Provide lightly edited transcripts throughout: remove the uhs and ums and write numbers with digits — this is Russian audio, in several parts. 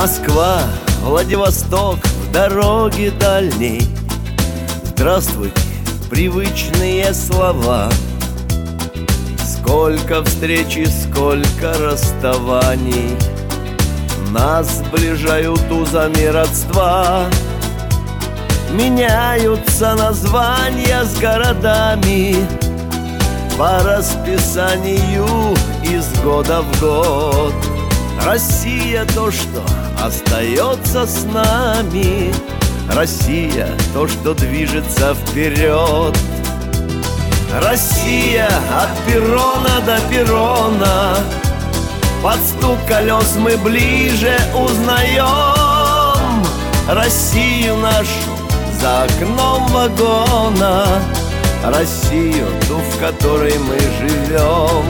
Москва, Владивосток, в дороге дальней. Здравствуйте, привычные слова. Сколько встреч и сколько расставаний нас сближают узами родства. Меняются названия с городами по расписанию из года в год. Россия — то, что остается с нами. Россия — то, что движется вперед. Россия от перрона до перрона. Под стук колес мы ближе узнаем Россию нашу за окном вагона, Россию, ту, в которой мы живем.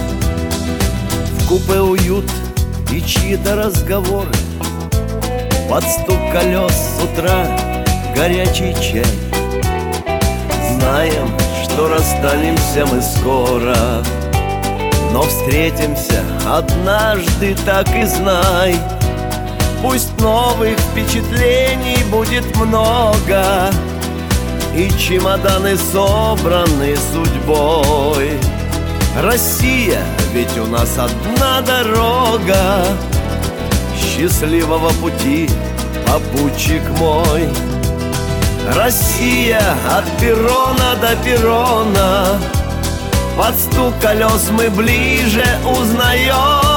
В купе уют и чьи-то разговоры, под стук колес с утра горячий чай. Знаем, что расстанемся мы скоро, но встретимся однажды, так и знай. Пусть новых впечатлений будет много, и чемоданы собраны судьбой. Россия, ведь у нас одна дорога. Счастливого пути, попутчик мой. Россия от перрона до перрона. Под стук колес мы ближе узнаем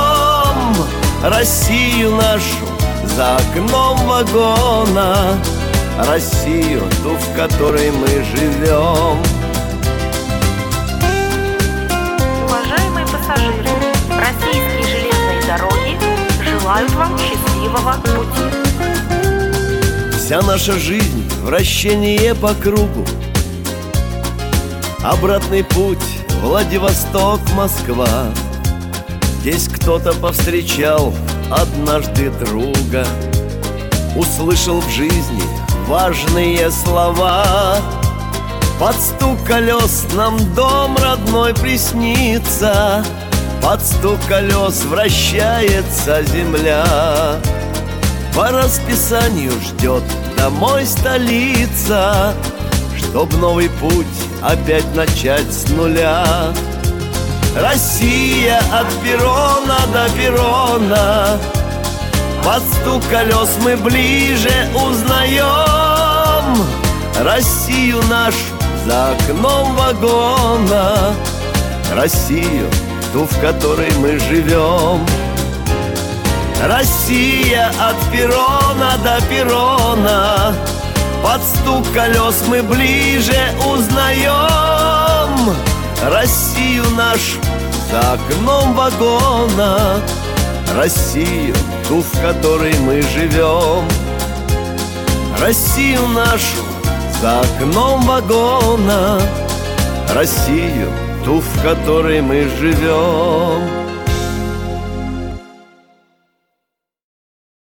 Россию нашу за окном вагона, Россию, ту, в которой мы живем. Уважаемые пассажиры, российские железные дороги желают вам счастливого пути. Вся наша жизнь — вращение по кругу. Обратный путь — Владивосток, Москва. Здесь кто-то повстречал однажды друга, услышал в жизни важные слова. Под стук колес нам дом родной приснится, под стук колес вращается земля. По расписанию ждет домой столица, чтоб новый путь опять начать с нуля. Россия от перрона до перрона. Под стук колес мы ближе узнаем Россию нашу за окном вагона, Россию, ту, в которой мы живем. Россия от перрона до перрона. Под стук колес мы ближе узнаем Россию нашу за окном вагона, Россию, ту, в которой мы живем. Россию нашу за окном вагона, Россию, ту, в которой мы живем.